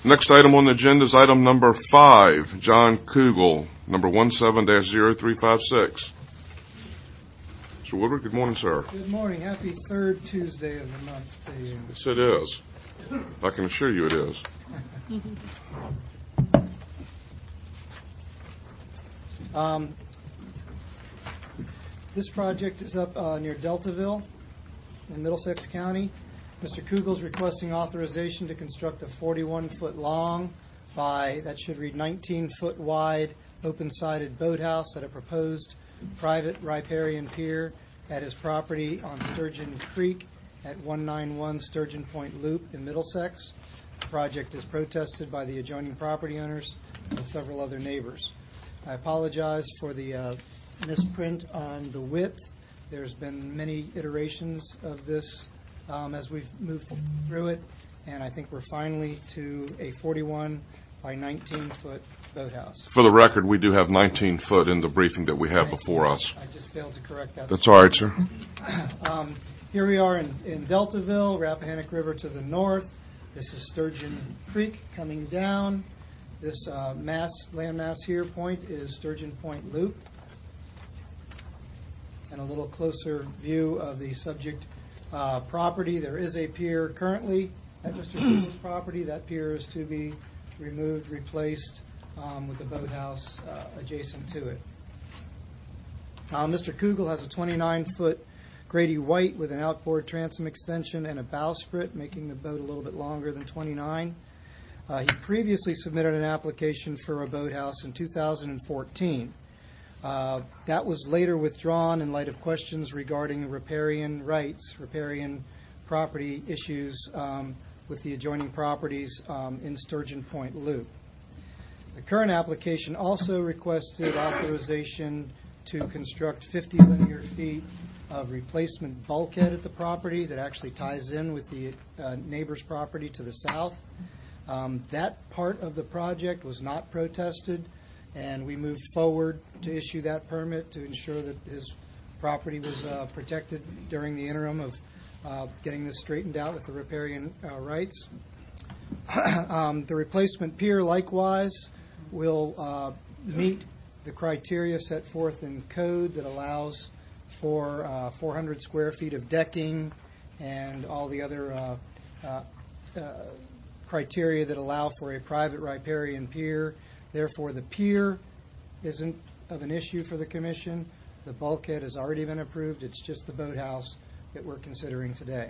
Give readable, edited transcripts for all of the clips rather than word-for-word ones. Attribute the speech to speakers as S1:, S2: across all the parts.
S1: Next item on the agenda is item number 5, John Kugel, number 17-0356. Mr. Woodward, good morning, sir.
S2: Good morning. Happy third Tuesday of the month to you.
S1: Yes, it is. I can assure you it is.
S2: This project is up near Deltaville in Middlesex County. Mr. Kugel is requesting authorization to construct a 41-foot long that should read 19-foot wide, open-sided boathouse at a proposed private riparian pier at his property on Sturgeon Creek at 191 Sturgeon Point Loop in Middlesex. The project is protested by the adjoining property owners and several other neighbors. I apologize for the misprint on the width. There's been many iterations of this as we've moved through it, and I think we're finally to a 41 by 19-foot boathouse.
S1: For the record, we do have 19 foot in the briefing that we have before us.
S2: I just failed to correct that.
S1: That's all right, sir.
S2: Here we are in Deltaville, Rappahannock River to the north. This is Sturgeon Creek coming down. This landmass here point is Sturgeon Point Loop. And a little closer view of the subject property. There is a pier currently at Mr. Kugel's property. That pier is to be removed, replaced with the boathouse adjacent to it. Mr. Kugel has a 29-foot Grady White with an outboard transom extension and a bowsprit, making the boat a little bit longer than 29. He previously submitted an application for a boathouse in 2014. That was later withdrawn in light of questions regarding riparian rights, riparian property issues with the adjoining properties in Sturgeon Point Loop. The current application also requested authorization to construct 50 linear feet of replacement bulkhead at the property that actually ties in with the neighbor's property to the south. That part of the project was not protested, and we moved forward to issue that permit to ensure that his property was protected during the interim of getting this straightened out with the riparian rights. The replacement pier, likewise, will meet the criteria set forth in code that allows for 400 square feet of decking and all the other criteria that allow for a private riparian pier. Therefore, the pier isn't of an issue for the Commission. The bulkhead has already been approved. It's just the boathouse that we're considering today.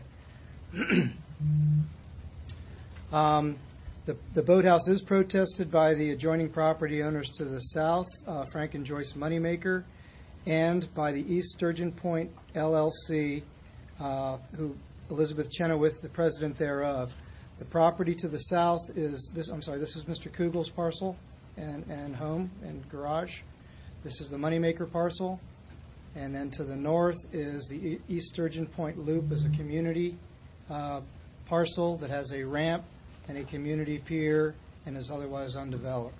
S2: The boathouse is protested by the adjoining property owners to the south, Frank and Joyce Moneymaker, and by the East Sturgeon Point LLC, who Elizabeth Chenoweth, the president thereof. The property to the south is this. This is Mr. Kugel's parcel and home and garage. This is the Moneymaker parcel, and then to the north is the East Sturgeon Point Loop as a community parcel that has a ramp and a community pier and is otherwise undeveloped.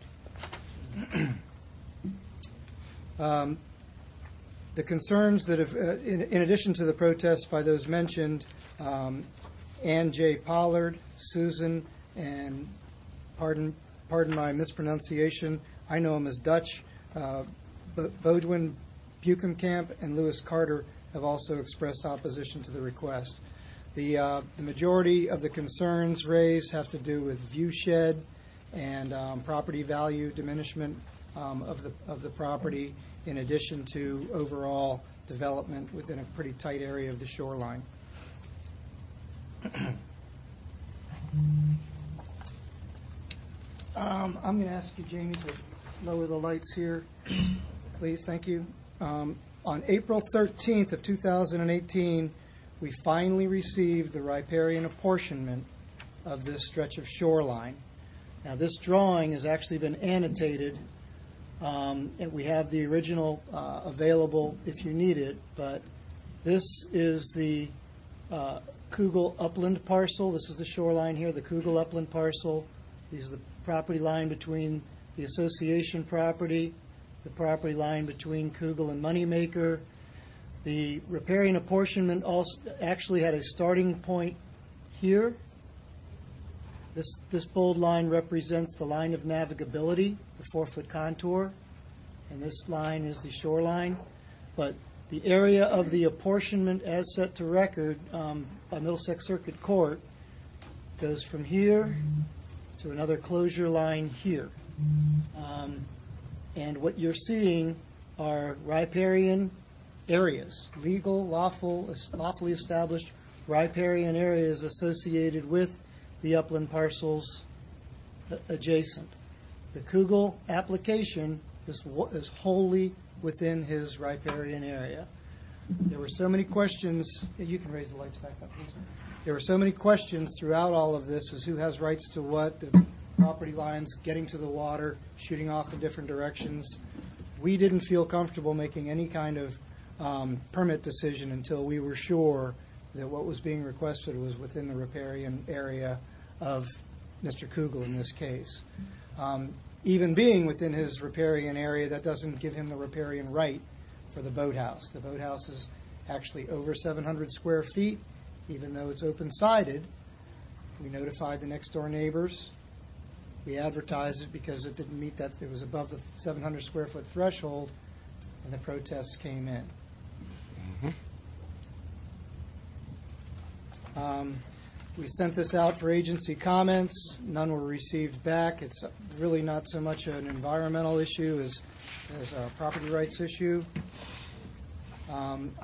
S2: The concerns that have, in addition to the protests by those mentioned, Ann J. Pollard, Susan, and pardon my mispronunciation, I know him as Dutch, Bodwin Buchenkamp and Lewis Carter have also expressed opposition to the request. The majority of the concerns raised have to do with view shed and property value diminishment of the property, in addition to overall development within a pretty tight area of the shoreline. I'm going to ask you, Jamie, to lower the lights here, please. Thank you. On April 13th of 2018, we finally received the riparian apportionment of this stretch of shoreline. Now, this drawing has actually been annotated, and we have the original available if you need it, but this is the Kugel Upland parcel. This is the shoreline here, the Kugel Upland parcel. These are the property line between the association property, the property line between Kugel and Moneymaker. The riparian apportionment also actually had a starting point here This bold line represents the line of navigability, the 4-foot contour, and this line is the shoreline. But the area of the apportionment as set to record by Middlesex Circuit Court goes from here to another closure line here. And what you're seeing are riparian areas, legal, lawfully established riparian areas associated with the upland parcels adjacent. The Kugel application is wholly within his riparian area. There were so many questions. You can raise the lights back up, please. There were so many questions throughout all of this as who has rights to what, the property lines getting to the water, shooting off in different directions. We didn't feel comfortable making any kind of permit decision until we were sure that what was being requested was within the riparian area of Mr. Kugel in this case. Even being within his riparian area, that doesn't give him the riparian right for the boathouse. The boathouse is actually over 700 square feet, even though it's open-sided. We notified the next-door neighbors. We advertised it because it didn't meet that. It was above the 700 square foot threshold, and the protests came in. We sent this out for agency comments. None were received back. It's really not so much an environmental issue as a property rights issue. I'm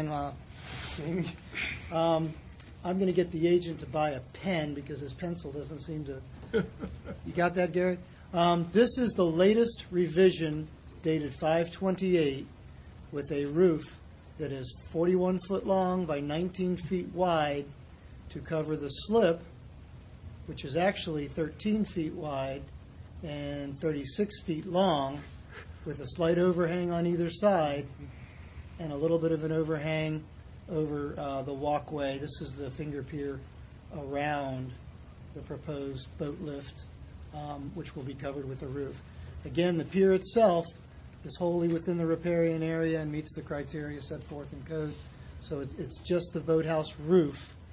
S2: going to get the agent to buy a pen because his pencil doesn't seem to... You got that, Gary? This is the latest revision dated 5/28 with a roof that is 41 foot long by 19 feet wide to cover the slip, which is actually 13 feet wide and 36 feet long, with a slight overhang on either side and a little bit of an overhang over the walkway. This is the finger pier around the proposed boat lift, which will be covered with a roof. Again, the pier itself is wholly within the riparian area and meets the criteria set forth in code. So it's just the boathouse roof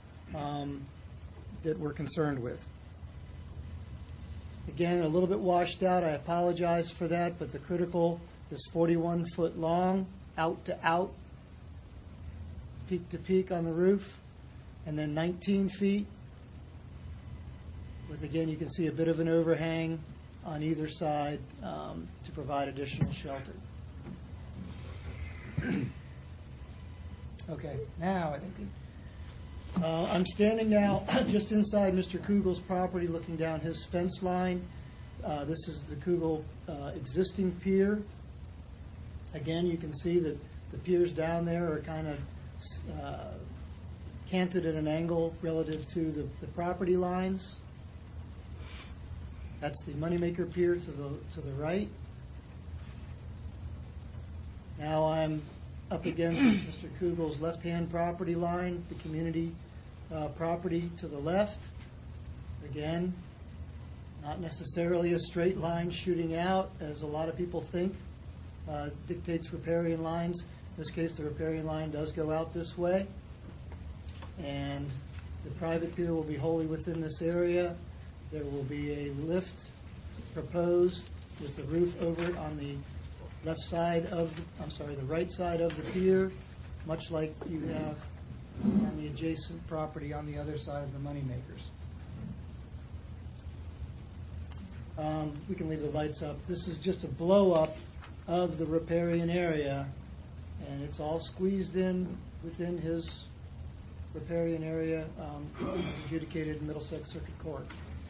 S2: that we're concerned with. Again, a little bit washed out. I apologize for that, but the critical is 41 foot long, out to out, peak to peak on the roof, and then 19 feet with, again, you can see a bit of an overhang on either side to provide additional shelter. Okay, now I think I'm standing now just inside Mr. Kugel's property looking down his fence line. This is the Kugel existing pier. Again, you can see that the piers down there are kind of canted at an angle relative to the property lines. That's the Moneymaker Pier to the right. Now I'm up against Mr. Kugel's left-hand property line, the community property to the left. Again, not necessarily a straight line shooting out, as a lot of people think dictates riparian lines. In this case, the riparian line does go out this way. And the private pier will be wholly within this area. There will be a lift proposed with the roof over it on the left side of, the right side of the pier, much like you have on the adjacent property on the other side of the Moneymakers. We can leave the lights up. This is just a blow-up of the riparian area, and it's all squeezed in within his riparian area as adjudicated in Middlesex Circuit Court.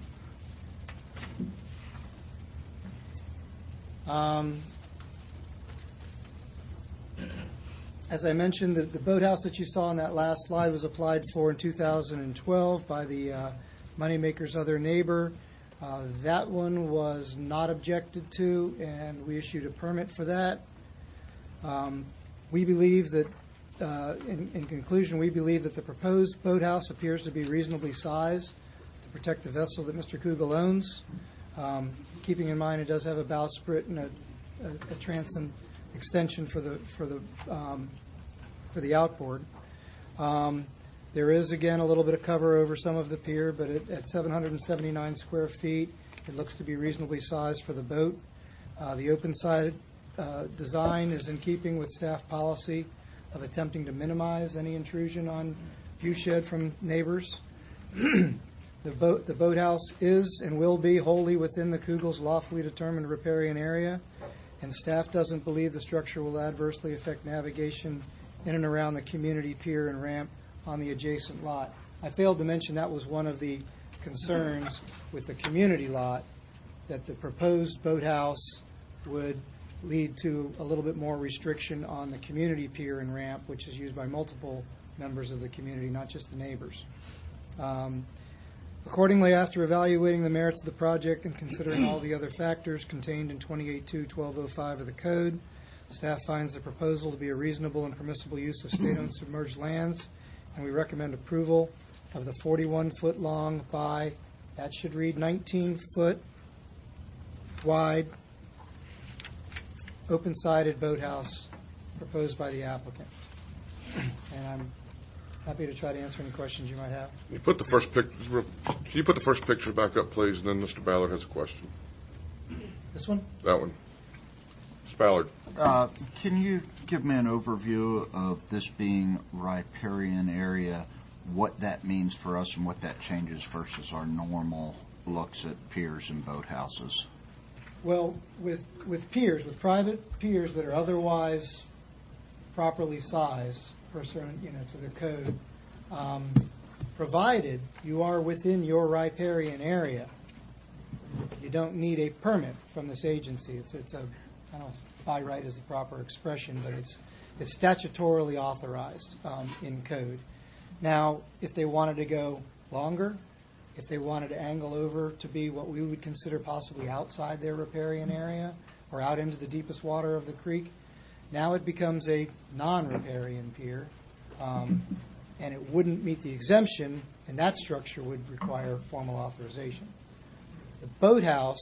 S2: As I mentioned, the boathouse that you saw on that last slide was applied for in 2012 by the Moneymaker's other neighbor. That one was not objected to, and we issued a permit for that. We believe that, in conclusion, we believe that the proposed boathouse appears to be reasonably sized to protect the vessel that Mr. Kugel owns. Keeping in mind it does have a bowsprit and a transom extension for the outboard. There is, again, a little bit of cover over some of the pier, but at 779 square feet, it looks to be reasonably sized for the boat. The open-sided design is in keeping with staff policy of attempting to minimize any intrusion on viewshed from neighbors. The boathouse is and will be wholly within the Kugel's lawfully determined riparian area, and staff doesn't believe the structure will adversely affect navigation in and around the community pier and ramp on the adjacent lot. I failed to mention that was one of the concerns with the community lot, that the proposed boathouse would lead to a little bit more restriction on the community pier and ramp, which is used by multiple members of the community, not just the neighbors. Accordingly, after evaluating the merits of the project and considering all the other factors contained in 28.2.1205 of the Code, staff finds the proposal to be a reasonable and permissible use of state-owned submerged lands, and we recommend approval of the 41-foot long by, that should read 19-foot wide, open-sided boathouse proposed by the applicant. And I'm happy to try to answer any questions you might have.
S1: Can you put the first picture back up, please, and then Mr. Ballard has a question.
S2: This one?
S1: That one. Mr. Ballard.
S3: Can you give me an overview of this being riparian area, what that means for us and what that changes versus our normal looks at piers and boathouses?
S2: Well, with piers, with private piers that are otherwise properly sized pursuant, to the code, provided you are within your riparian area, you don't need a permit from this agency. It's a, I don't know if by right is the proper expression, but it's statutorily authorized in code. Now, if they wanted to go longer, if they wanted to angle over to be what we would consider possibly outside their riparian area or out into the deepest water of the creek, now it becomes a non-riparian pier, and it wouldn't meet the exemption, and that structure would require formal authorization. The boathouse,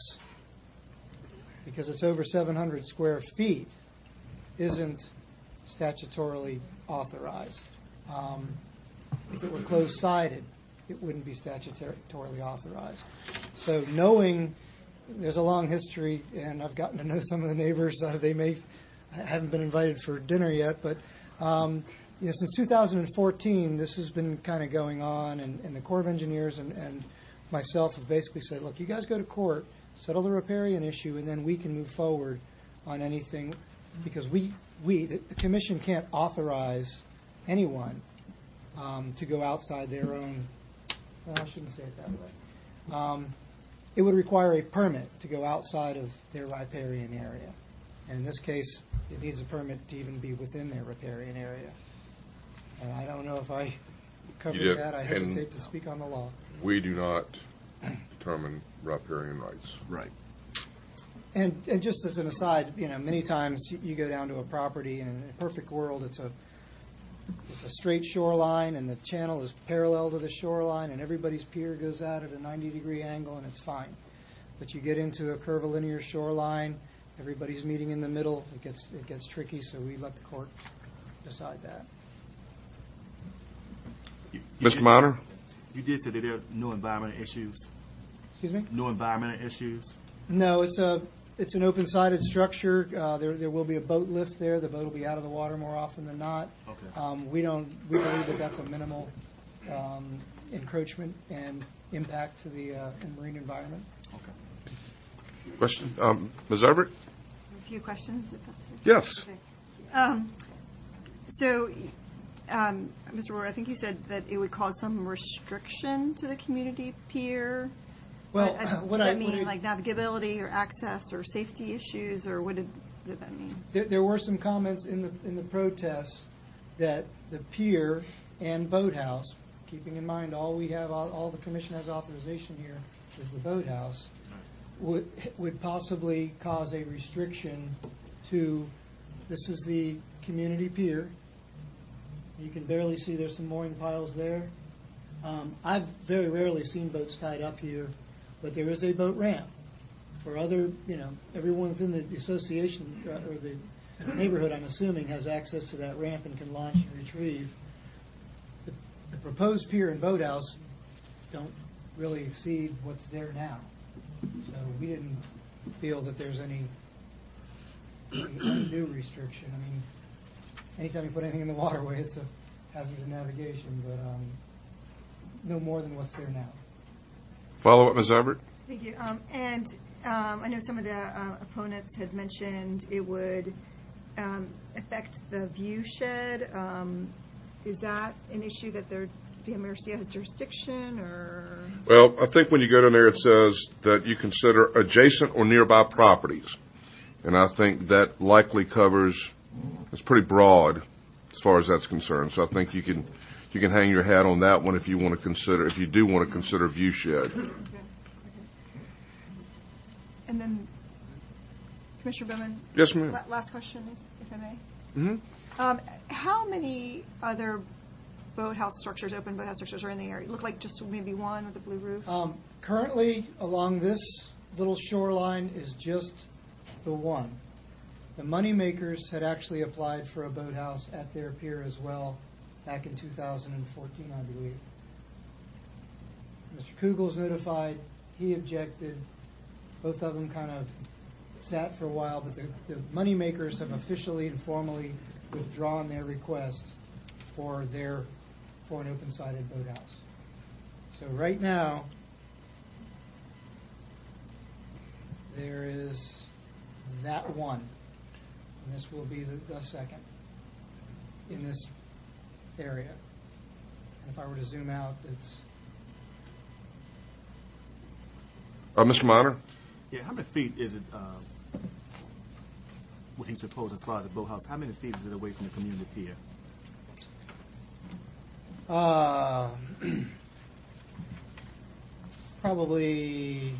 S2: because it's over 700 square feet, isn't statutorily authorized. If it were closed-sided, it wouldn't be statutorily authorized. So knowing there's a long history, and I've gotten to know some of the neighbors. I haven't been invited for dinner yet, but since 2014, this has been kind of going on, and the Corps of Engineers and myself have basically said, look, you guys go to court, settle the riparian issue, and then we can move forward on anything, because the Commission can't authorize anyone to go outside their own, well, I shouldn't say it that way. It would require a permit to go outside of their riparian area. And in this case, it needs a permit to even be within their riparian area. And I don't know if I covered that. I hesitate to speak on the law.
S1: We do not determine riparian rights.
S3: Right.
S2: And just as an aside, many times you go down to a property, and in a perfect world, it's a straight shoreline, and the channel is parallel to the shoreline, and everybody's pier goes out at a 90-degree angle, and it's fine. But you get into a curvilinear shoreline, everybody's meeting in the middle, it gets tricky, so we let the court decide that.
S1: Mr. Minor?
S4: You did say that there are no environmental issues.
S2: Excuse me?
S4: No environmental issues.
S2: No, it's an open-sided structure. There will be a boat lift there. The boat will be out of the water more often than not.
S4: Okay.
S2: We believe that that's a minimal encroachment and impact to the marine environment.
S4: Okay.
S1: Question? Ms. Everett?
S5: A few questions.
S1: Yes.
S5: Okay. Mr. Ward, I think you said that it would cause some restriction to the community pier.
S2: Well,
S5: does that mean like navigability or access or safety issues, or what did that mean?
S2: There were some comments in the protest that the pier and boathouse, keeping in mind all the Commission has authorization here is the boathouse, would possibly cause a restriction to, this is the community pier. You can barely see there's some mooring piles there. I've very rarely seen boats tied up here, but there is a boat ramp for other, everyone within the association or the neighborhood, I'm assuming, has access to that ramp and can launch and retrieve. the proposed pier and boathouse don't really exceed what's there now. So we didn't feel that there's any undue restriction. I mean, anytime you put anything in the waterway, it's a hazard of navigation, but no more than what's there now.
S1: Follow up, Ms. Everett?
S5: Thank you. I know some of the opponents had mentioned it would affect the view shed. Is that an issue that Mercia has jurisdiction, or?
S1: Well, I think when you go down there, it says that you consider adjacent or nearby properties. And I think that likely covers, it's pretty broad as far as that's concerned. So I think you can hang your hat on that one if you want to consider, if you do want to consider view shed.
S5: Okay. And then, Commissioner Bowman?
S1: Yes, ma'am.
S5: Last question, if I may.
S1: Mm-hmm.
S5: How many other boathouse structures, open boathouse structures, are in the area? It looked like just maybe one with a blue roof.
S2: Currently, along this little shoreline is just the one. The Moneymakers had actually applied for a boathouse at their pier as well back in 2014, I believe. Mr. Kugel's notified. He objected. Both of them kind of sat for a while, but the Moneymakers have officially and formally withdrawn their request for an open-sided boathouse. So right now, there is that one, and this will be the second in this area. And if I were to zoom out, it's...
S1: Mr. Minor?
S4: Yeah, how many feet is it, what he's proposed as far as the boathouse, how many feet is it away from the community pier?
S2: Probably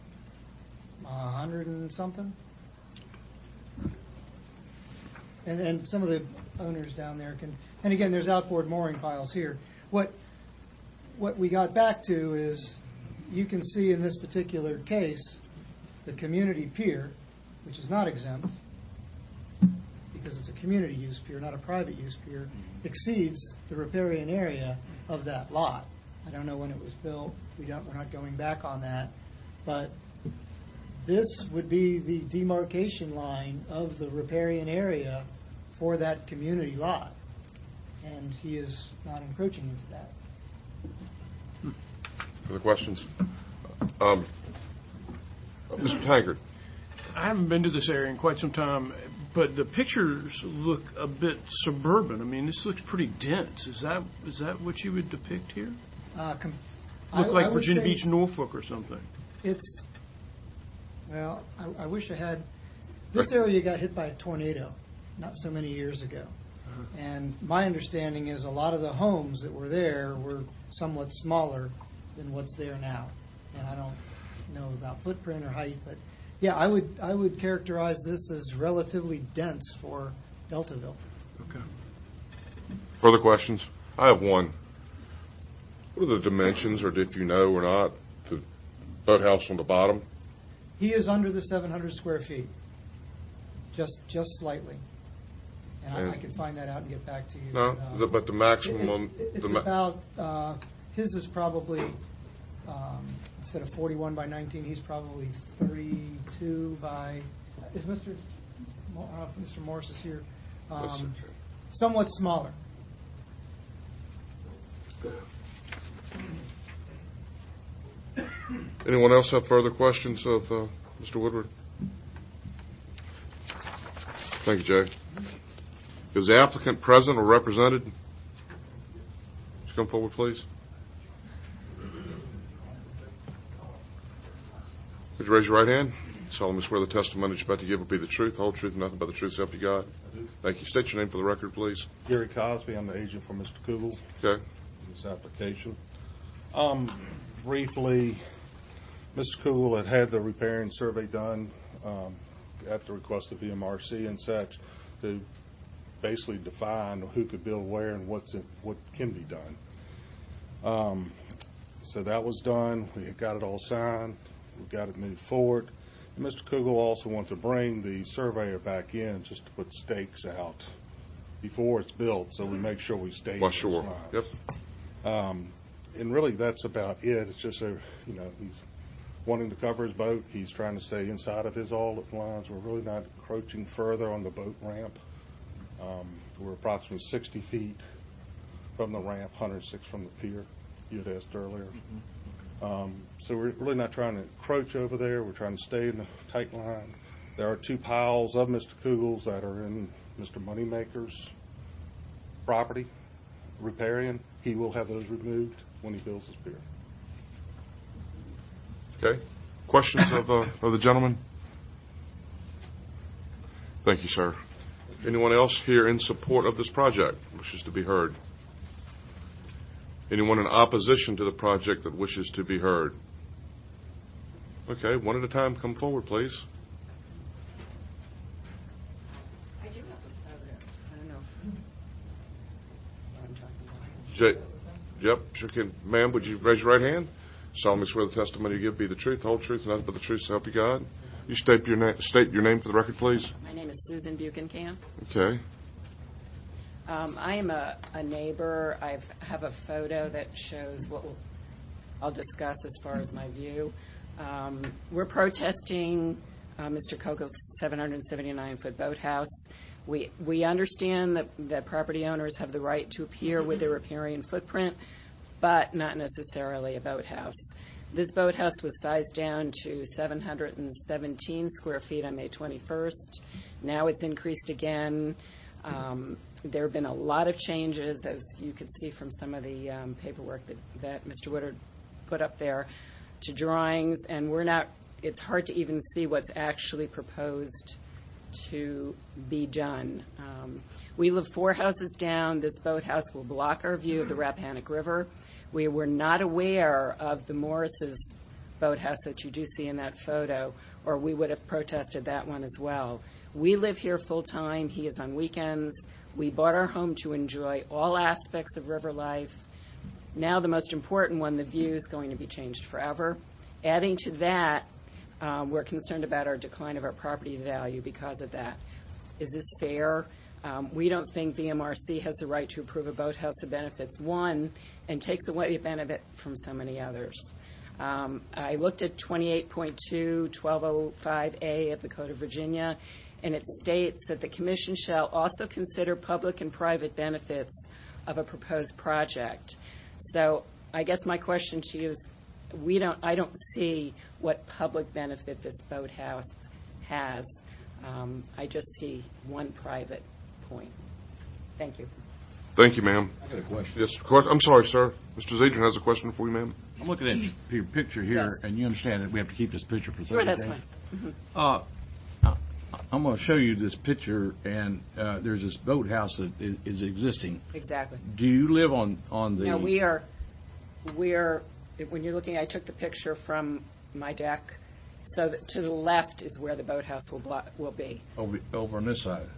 S2: 100 and something. And some of the owners down there can, and again, there's outboard mooring piles here. What we got back to is, you can see in this particular case, the community pier, which is not exempt, because it's a community use pier, not a private use pier, exceeds the riparian area of that lot. I don't know when it was built. We're not going back on that. But this would be the demarcation line of the riparian area for that community lot. And he is not encroaching into that.
S1: Other questions? Mr. Taggart.
S6: I haven't been to this area in quite some time, but the pictures look a bit suburban. I mean, this looks pretty dense. Is that what you would depict here? Look like Virginia Beach, Norfolk, or something.
S2: It's, well, I wish I had. This area got hit by a tornado not so many years ago. And my understanding is a lot of the homes that were there were somewhat smaller than what's there now. And I don't know about footprint or height, but yeah, I would characterize this as relatively dense for Deltaville.
S6: Okay.
S1: Further questions? I have one. What are the dimensions, or if you know or not, the boathouse on the bottom?
S2: He is under the 700 square feet, just slightly. And I can find that out and get back to you.
S1: No, but the maximum...
S2: It's about, his is probably, instead of 41 by 19, he's probably 32 by... Is Mr. Morris is here? Somewhat smaller.
S1: Anyone else have further questions of Mr. Woodward? Thank you, Jay. Is the applicant present or represented? Just come forward, please. Would you raise your right hand? Solemnly swear the testimony that you're about to give will be the truth, the whole truth, and nothing but the truth, so help you God. Thank you. State your name for the record, please.
S7: Gary Cosby. I'm the agent for Mr. Kugel.
S1: Okay.
S7: In this application. Briefly, Mr. Kugel had the repairing survey done at the request of VMRC and such to basically define who could build where and what can be done. So that was done. We got it all signed. We got it moved forward. And Mr. Kugel also wants to bring the surveyor back in just to put stakes out before it's built, so we make sure we stay.
S1: Well, sure. Yep.
S7: And really, that's about it. It's just he's wanting to cover his boat. He's trying to stay inside of his olive lines. We're really not encroaching further on the boat ramp. We're approximately 60 feet from the ramp, 106 from the pier, you had asked earlier. So we're really not trying to encroach over there. We're trying to stay in a tight line. There are 2 piles of Mr. Kugel's that are in Mr. Moneymaker's property, riparian. He will have those removed when he builds his pier.
S1: Okay. Questions of the gentleman? Thank you, sir. Anyone else here in support of this project wishes to be heard? Anyone in opposition to the project that wishes to be heard? Okay, one at a time. Come forward, please.
S8: I do have a photo. I don't know what I'm talking about.
S1: Yep, sure can. Ma'am, would you raise your right hand? Solemnly swear the testimony you give be the truth, the whole truth, and nothing but the truth, so help you God. You state your name for the record, please.
S8: My name is Susan Buchenkamp.
S1: Okay.
S8: I am a neighbor. I have a photo that shows what I'll discuss as far as my view. We're protesting Mr. Kogel's 779-foot boathouse. We understand that property owners have the right to appear with their riparian footprint, but not necessarily a boathouse. This boathouse was sized down to 717 square feet on May 21st. Now it's increased again. There have been a lot of changes, as you could see from some of the paperwork that Mr. Woodard put up there, to drawings, and it's hard to even see what's actually proposed to be done. We live 4 houses down. This boathouse will block our view of the Rappahannock River. We were not aware of the Morris's boathouse that you do see in that photo, or we would have protested that one as well. We live here full-time. He is on weekends. We bought our home to enjoy all aspects of river life. Now the most important one, the view, is going to be changed forever. Adding to that, we're concerned about our decline of our property value because of that. Is this fair? We don't think BMRC has the right to approve a boathouse that benefits one and takes away a benefit from so many others. I looked at 28.2 1205A of the Code of Virginia, and it states that the Commission shall also consider public and private benefits of a proposed project. So I guess my question to you is, I don't see what public benefit this boathouse has. I just see one private point. Thank you.
S1: Thank you, ma'am.
S9: I got a question.
S1: Yes, of course. I'm sorry, sir. Mr. Zedran has a question for you, ma'am.
S9: I'm looking at your picture here, and you understand that we have to keep this picture for 30
S8: Sure, that's
S9: days.
S8: fine. Mm-hmm.
S9: I'm going to show you this picture, and there's this boathouse that is existing.
S8: Exactly.
S9: Do you live on the...
S8: No, we are, when you're looking, I took the picture from my deck. So to the left is where the boathouse will be.
S9: Over on this side.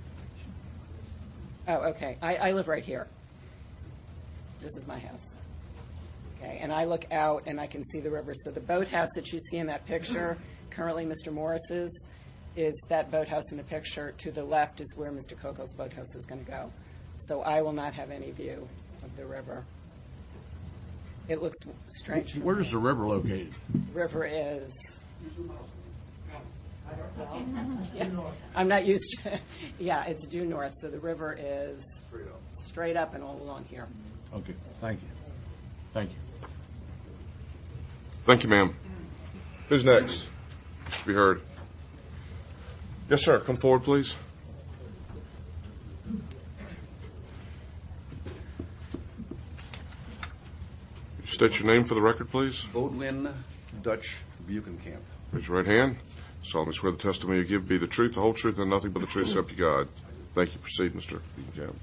S8: Oh, okay. I live right here. This is my house. Okay, and I look out and I can see the river. So the boathouse that you see in that picture, currently Mr. Morris's, is that boathouse in the picture. To the left is where Mr. Kogel's boathouse is going to go. So I will not have any view of the river. It looks strange.
S9: Where is the river located?
S8: The river is... Yeah, I'm not used to... Yeah, it's due north, so the river is straight up and all along here.
S9: Okay, thank you. Thank you.
S1: Thank you, ma'am. Who's next? To be heard. Yes, sir. Come forward, please. State your name for the record, please.
S10: Bodwin Dutch Buchenkamp.
S1: Raise your right hand. Solemnly swear the testimony you give be the truth, the whole truth, and nothing but the truth, so help you God. Thank you. Proceed, Mr. Buchenkamp.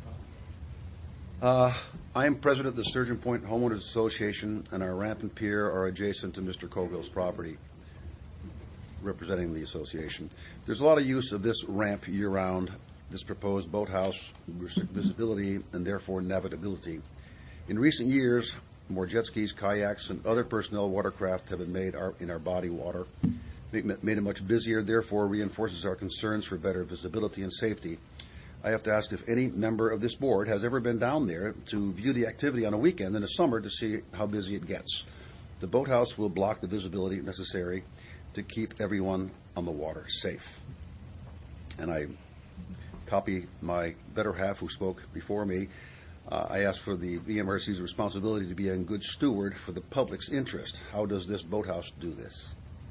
S10: I am president of the Sturgeon Point Homeowners Association, and our ramp and pier are adjacent to Mr. Kogel's property, representing the association. There's a lot of use of this ramp year-round. This proposed boathouse restricts visibility and therefore navigability. In recent years, more jet skis, kayaks, and other personnel watercraft have been made in our body water, made it much busier, therefore reinforces our concerns for better visibility and safety. I have to ask if any member of this board has ever been down there to view the activity on a weekend in the summer to see how busy it gets. The boathouse will block the visibility necessary to keep everyone on the water safe. And I copy my better half who spoke before me. I asked for the VMRC's responsibility to be a good steward for the public's interest. How does this boathouse do this?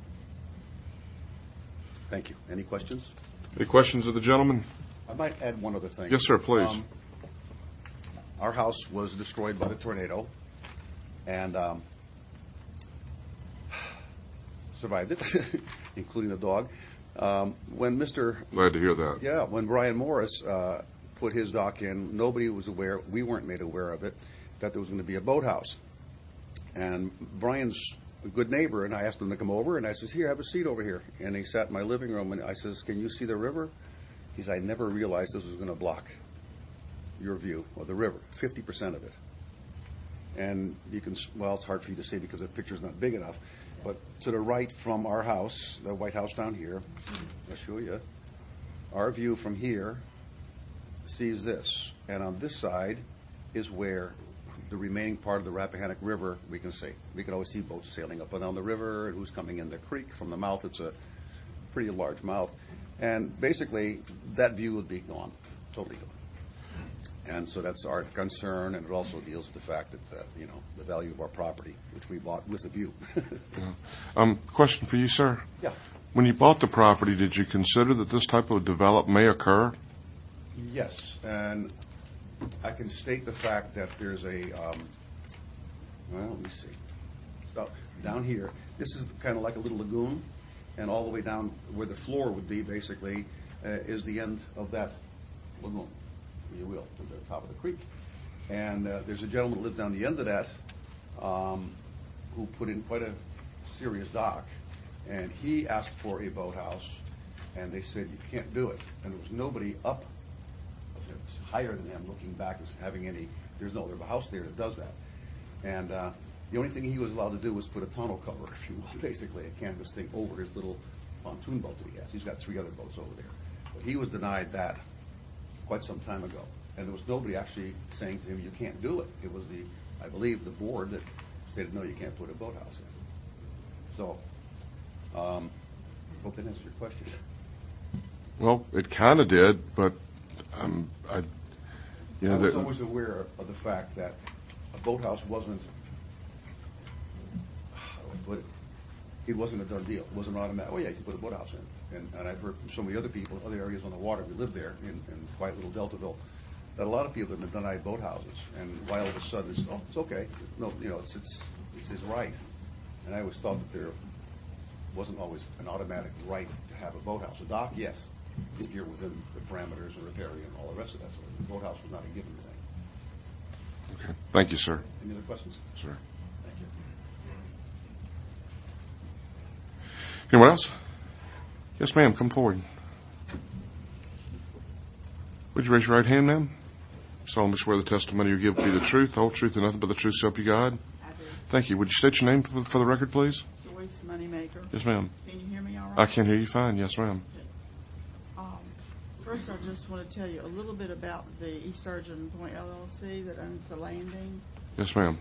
S10: Thank you. Any questions?
S1: Any questions of the gentleman?
S10: I might add one other thing.
S1: Yes, sir, please.
S10: Our house was destroyed by the tornado and survived it, including the dog. When
S1: Glad to hear that.
S10: Yeah, when Brian Morris put his dock in, nobody was aware, we weren't made aware of it, that there was going to be a boathouse. And Brian's a good neighbor, and I asked him to come over, and I says, here, have a seat over here. And he sat in my living room, and I says, can you see the river? He said, I never realized this was going to block your view of the river, 50% of it. And you can, well, it's hard for you to see because the picture's not big enough, but to the right from our house, the White House down here, I'll show you, our view from here sees this. And on this side is where the remaining part of the Rappahannock River we can see. We can always see boats sailing up and down the river and who's coming in the creek from the mouth. It's a pretty large mouth. And basically, that view would be gone, totally gone. And so that's our concern, and it also deals with the fact that, the value of our property, which we bought with a view.
S1: Yeah. Question for you, sir.
S10: Yeah.
S1: When you bought the property, did you consider that this type of development may occur?
S10: Yes, and I can state the fact that there's a, let me see. So down here, this is kind of like a little lagoon, and all the way down where the floor would be, basically, is the end of that lagoon, if you will, to the top of the creek. And there's a gentleman who lived down the end of that who put in quite a serious dock, and he asked for a boathouse, and they said, you can't do it. And there was nobody up higher than them looking back as having any, there's no other house there that does that. And the only thing he was allowed to do was put a tonneau cover, if you will, basically a canvas thing over his little pontoon boat that he has. He's got 3 other boats over there. But he was denied that quite some time ago. And there was nobody actually saying to him, you can't do it. It was I believe, the board that stated, no, you can't put a boathouse in. So, hope that answers your question.
S1: Well, it kind of did, but I
S10: was always aware of the fact that a boathouse wasn't, how do I put it? It wasn't a done deal. It wasn't automatic. Oh, yeah, you can put a boathouse in. And I've heard from so many other people, other areas on the water, we lived there in quiet little Deltaville, that a lot of people have been denied boathouses. And why all of a sudden it's okay. No, it's his right. And I always thought that there wasn't always an automatic right to have a boathouse. A dock, yes, if you're within the parameters of riparian and all the rest of that sort of thing. The boathouse was not a given thing.
S1: Okay. Thank you, sir.
S10: Any other questions?
S1: Sure.
S10: Thank you.
S1: Anyone else? Yes, ma'am. Come forward. Would you raise your right hand, ma'am? Solemnly swear the testimony you give will be the truth, the whole truth, and nothing but the truth, so help you God.
S11: I do.
S1: Thank you. Would you state your name for the record, please?
S11: Joyce Moneymaker.
S1: Yes, ma'am.
S11: Can you hear me all right?
S1: I can hear you fine. Yes, ma'am.
S11: First, I just want to tell you a little bit about the East Sturgeon Point LLC that owns the landing.
S1: Yes, ma'am.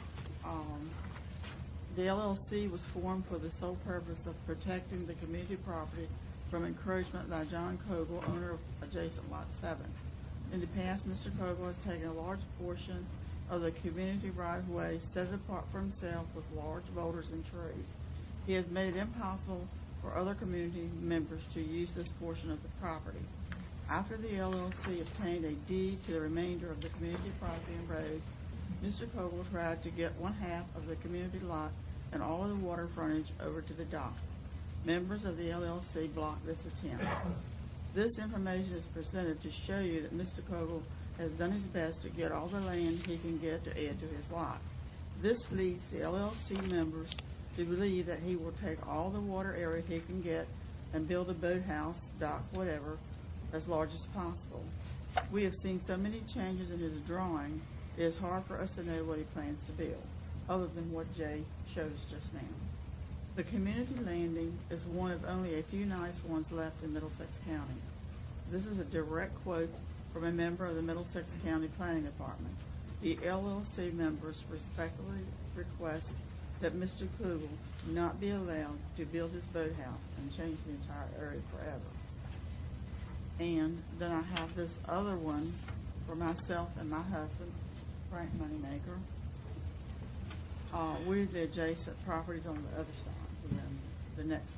S11: The LLC was formed for the sole purpose of protecting the community property from encroachment by John Kogle, owner of adjacent Lot 7. In the past, Mr. Kogle has taken a large portion of the community right-of-way, set it apart for himself with large boulders and trees. He has made it impossible for other community members to use this portion of the property. After the LLC obtained a deed to the remainder of the community property and roads, Mr. Kogle tried to get 1/2 of the community lot and all of the water frontage over to the dock. Members of the LLC blocked this attempt. This information is presented to show you that Mr. Kogle has done his best to get all the land he can get to add to his lot. This leads the LLC members to believe that he will take all the water area he can get and build a boathouse, dock, whatever, as large as possible. We have seen so many changes in his drawing, it is hard for us to know what he plans to build, other than what Jay showed us just now. The community landing is one of only a few nice ones left in Middlesex County. This is a direct quote from a member of the Middlesex County Planning Department. The LLC members respectfully request that Mr. Kugel not be allowed to build his boathouse and change the entire area forever. And then I have this other one for myself and my husband, Frank Moneymaker. We're the adjacent properties on the other side, the next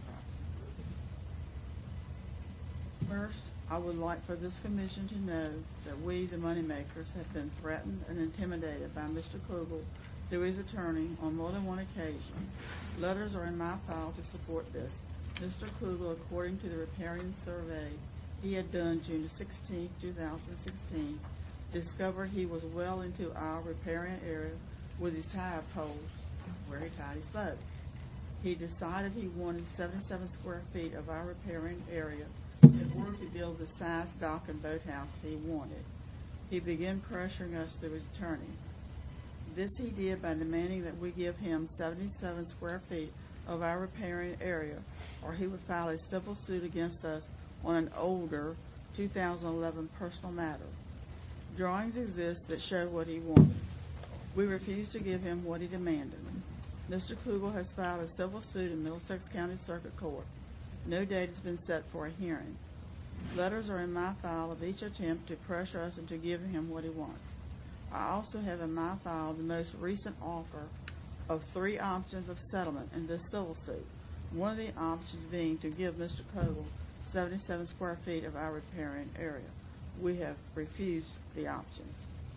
S11: property. First, I would like for this commission to know that we, the Moneymakers, have been threatened and intimidated by Mr. Kugel through his attorney on more than one occasion. Letters are in my file to support this. Mr. Kugel, according to the riparian survey he had done June 16, 2016, discovered he was well into our riparian area with his tie-up poles where he tied his boat. He decided he wanted 77 square feet of our riparian area in order to build the size dock and boathouse he wanted. He began pressuring us through his attorney. This he did by demanding that we give him 77 square feet of our riparian area, or he would file a civil suit against us on an older 2011 personal matter. Drawings exist that show what he wanted. We refused to give him what he demanded. Mr. Kugel has filed a civil suit in Middlesex County Circuit Court. No date has been set for a hearing. Letters are in my file of each attempt to pressure us into giving him what he wants. I also have in my file the most recent offer of 3 options of settlement in this civil suit. One of the options being to give Mr. Kugel 77 square feet of our riparian area. We have refused the options.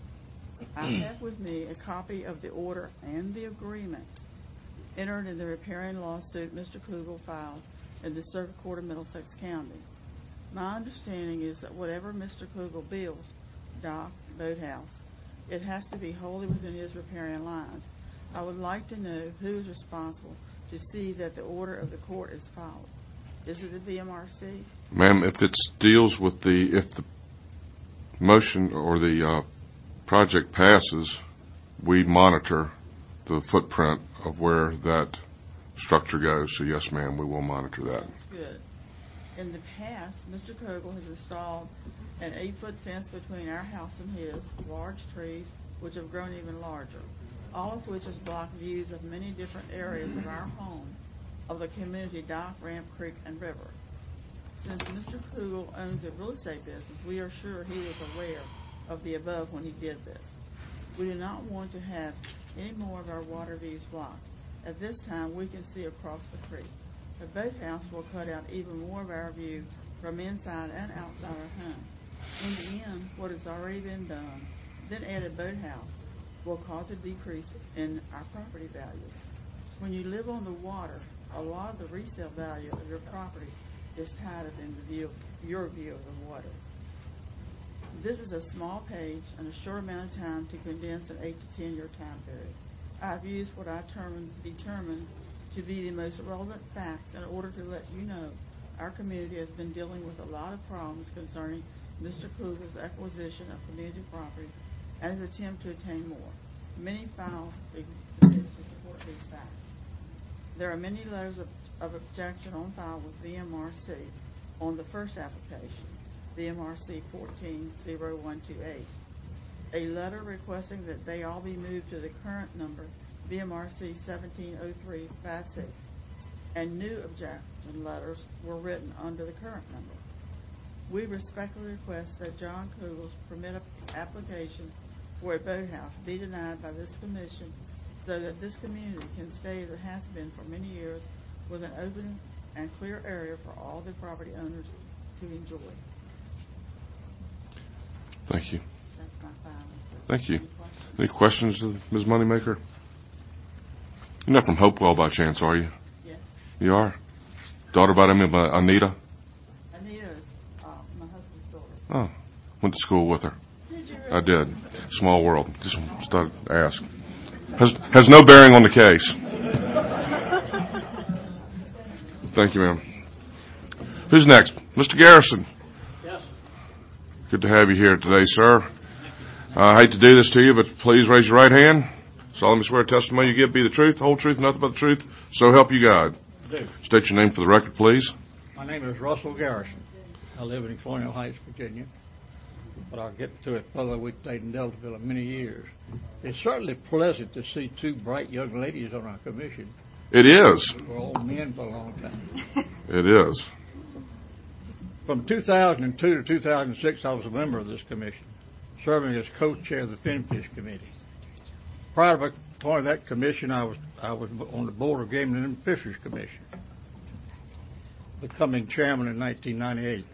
S11: I have with me a copy of the order and the agreement entered in the riparian lawsuit Mr. Kugel filed in the Circuit Court of Middlesex County. My understanding is that whatever Mr. Kugel builds, dock, boathouse, it has to be wholly within his riparian lines. I would like to know who is responsible to see that the order of the court is followed. Is it the VMRC?
S1: Ma'am, if it deals with if the motion or the project passes, we monitor the footprint of where that structure goes. So yes, ma'am, we will monitor that.
S11: That's good. In the past, Mr. Kugel has installed an 8-foot fence between our house and his, large trees, which have grown even larger, all of which has blocked views of many different areas of our home, of the community dock, ramp, creek, and river. Since Mr. Kugel owns a real estate business, we are sure he was aware of the above when he did this. We do not want to have any more of our water views blocked. At this time, we can see across the creek. The boathouse will cut out even more of our view from inside and outside our home. In the end, what has already been done, then added boathouse, will cause a decrease in our property value. When you live on the water, a lot of the resale value of your property is tied up in your view of the water. This is a small page and a short amount of time to condense an 8 to 10 year time period. I've used what I determined to be the most relevant facts in order to let you know our community has been dealing with a lot of problems concerning Mr. Kugel's acquisition of community property and his attempt to attain more. Many files exist to support these facts. There are many letters of objection on file with VMRC on the first application, VMRC 140128. A letter requesting that they all be moved to the current number, VMRC 170356, and new objection letters were written under the current number. We respectfully request that John Kugel's permit application for a boathouse be denied by this commission so that this community can stay as it has been for many years with an open and clear area for all the property owners to enjoy.
S1: Thank you.
S11: That's my final.
S1: Thank you. Any questions of Ms. Moneymaker? You're not from Hopewell by chance, are you?
S11: Yes.
S1: You are? Daughter by the name of Anita?
S11: Anita is my husband's daughter.
S1: Oh, went to school with her.
S11: Did you really?
S1: I did. Small world. Just started to ask. Has no bearing on the case. Thank you, ma'am. Who's next? Mr. Garrison.
S12: Yes.
S1: Good to have you here today, sir. I hate to do this to you, but please raise your right hand. Solemnly swear testimony you give be the truth, whole truth, nothing but the truth. So help you God.
S12: I do.
S1: State your name for the record, please.
S12: My name is Russell Garrison. I live in Colonial Heights, Virginia. but I'll get to it further. We stayed in Deltaville many years. It's certainly pleasant to see two bright young ladies on our commission.
S1: It is.
S12: We're all men for a long time.
S1: It is.
S12: From 2002 to 2006, I was a member of this commission, serving as co-chair of the Finfish Committee. Prior to appointing that commission, I was on the board of Game and Fisheries Commission, becoming chairman in 1998.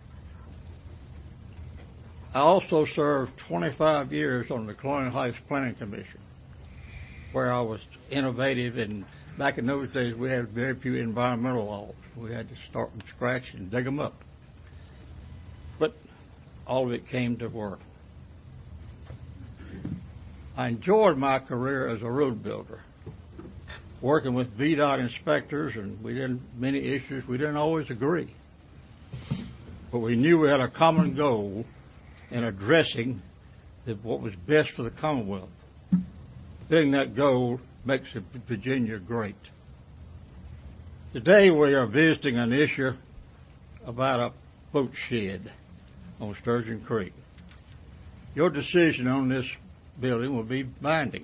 S12: I also served 25 years on the Colonial Heights Planning Commission, where I was innovative, and back in those days we had very few environmental laws. We had to start from scratch and dig them up. But all of it came to work. I enjoyed my career as a road builder, working with VDOT inspectors, and we didn't many issues we didn't always agree. But we knew we had a common goal in addressing what was best for the Commonwealth. Hitting that goal makes Virginia great. Today we are visiting an issue about a boat shed on Sturgeon Creek. Your decision on this building will be binding.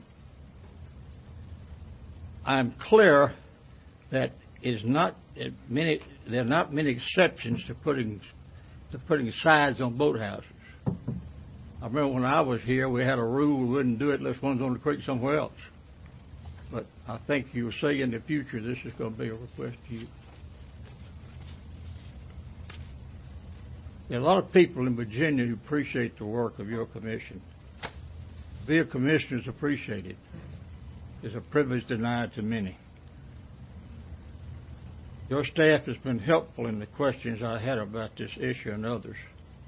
S12: I'm clear that there are not many exceptions to putting sides on boathouses. I remember when I was here, we had a rule we wouldn't do it unless one's on the creek somewhere else. But I think you'll see in the future this is going to be a request to you. There are a lot of people in Virginia who appreciate the work of your commission. To be a commissioner is appreciated. It's a privilege denied to many. Your staff has been helpful in the questions I had about this issue and others.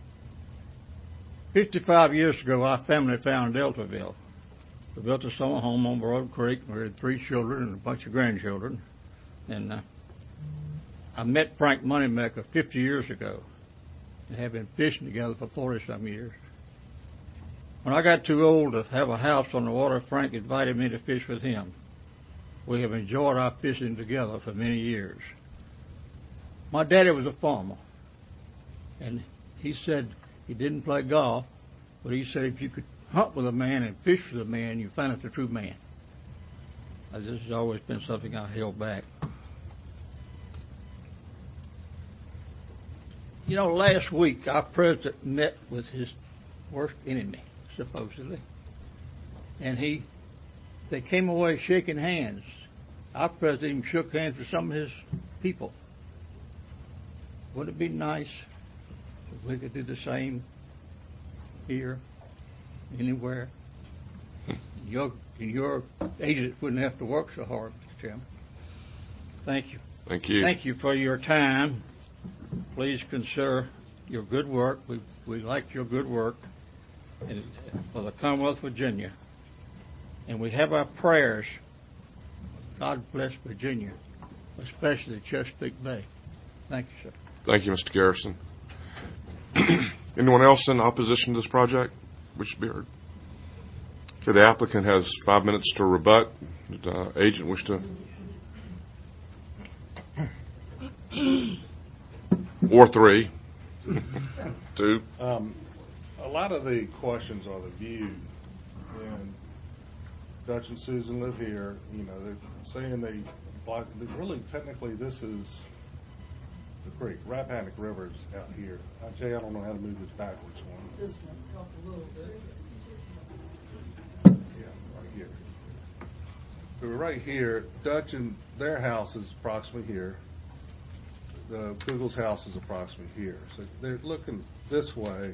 S12: 55 years ago, our family found Deltaville. We built a summer home on Broad Creek. We had 3 children and a bunch of grandchildren. And I met Frank Moneymaker 50 years ago and have been fishing together for 40-some years. When I got too old to have a house on the water, Frank invited me to fish with him. We have enjoyed our fishing together for many years. My daddy was a farmer, and he said he didn't play golf, but he said if you could hunt with a man and fish with a man, you find out the true man. This has always been something I held back. You know, last week our president met with his worst enemy, supposedly, and they came away shaking hands. Our president even shook hands with some of his people. Wouldn't it be nice if we could do the same here, anywhere? Your agents wouldn't have to work so hard, Mr. Chairman. Thank you.
S1: Thank you.
S12: Thank you for your time. Please consider your good work. We like your good work for the Commonwealth of Virginia. And we have our prayers. God bless Virginia, especially Chesapeake Bay. Thank you, sir.
S1: Thank you, Mr. Garrison. Anyone else in opposition to this project wish to be heard? Okay, the applicant has 5 minutes to rebut. The agent wish to? Or 3. 2.
S7: A lot of the questions are the view. And Dutch and Susan live here. You know, they're saying they block. Really, technically, this is the creek. Rappahannock River is out here. Jay, I don't know how to move this backwards one.
S2: This one, up a little bit.
S7: Yeah, right here. So we're right here. Dutch and their house is approximately here. The Google's house is approximately here. So they're looking this way.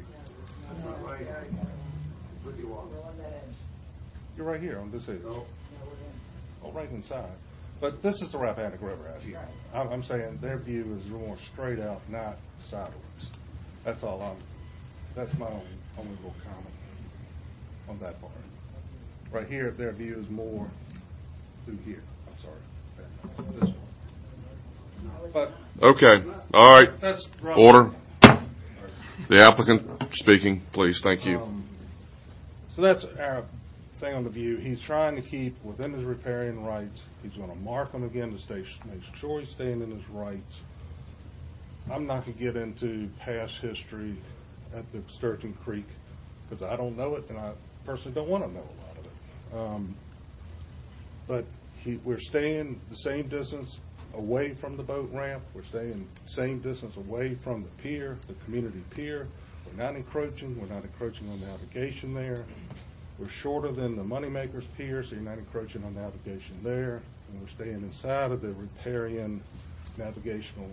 S7: You're right here on this edge. Oh, right inside. But this is the Rappahannock River out here. I'm saying their view is more straight out, not sideways. That's all that's my only little comment on that part. Right here, their view is more through here. I'm sorry. This one. But
S1: Okay. All right.
S7: That's
S1: Order. The applicant speaking, please. Thank you.
S7: So that's our thing on the view. He's trying to keep within his riparian rights. He's going to mark them again to make sure he's staying in his rights. I'm not going to get into past history at the Sturgeon Creek, because I don't know it, and I personally don't want to know a lot of it. But we're staying the same distance away from the boat ramp. We're staying the same distance away from the pier, the community pier. We're not encroaching. We're not encroaching on navigation there. We're shorter than the Moneymakers Pier, so you're not encroaching on navigation there. And we're staying inside of the riparian navigational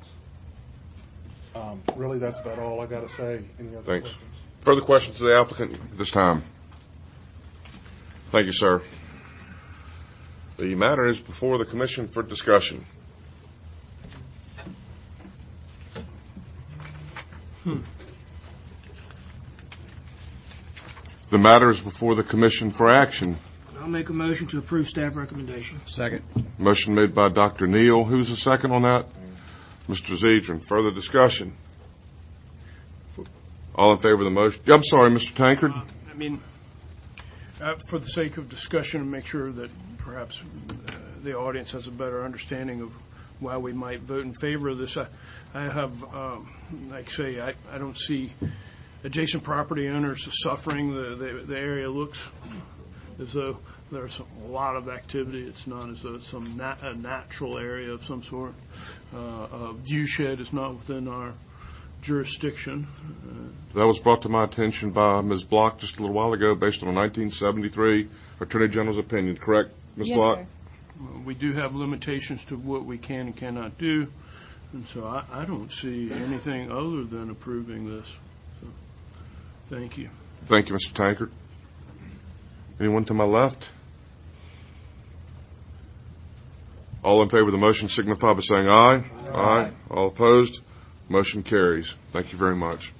S7: lines. Really, that's about all I got to say. Any other
S1: Thanks.
S7: questions?
S1: Further questions to the applicant at this time? Thank you, sir. The matter is before the commission for discussion. The matter is before the commission for action.
S6: I'll make a motion to approve staff recommendation.
S9: Second.
S1: Motion made by Dr. Neal. Who's the second on that? Mr. Zedrin. Further discussion? All in favor of the motion? I'm sorry, Mr. Tankard.
S6: For the sake of discussion, and make sure that perhaps the audience has a better understanding of why we might vote in favor of this. I have, like I say, I don't see adjacent property owners suffering. The area looks as though there's a lot of activity. It's not as though it's a natural area of some sort. A view shed is not within our jurisdiction.
S1: That was brought to my attention by Ms. Block just a little while ago based on a 1973 Attorney General's opinion, correct, Ms. Block?
S5: Sir.
S6: We do have limitations to what we can and cannot do, and so I don't see anything other than approving this. So, thank you.
S1: Thank you, Mr. Tankard. Anyone to my left? All in favor of the motion signify by saying aye. Aye. All opposed? Motion carries. Thank you very much.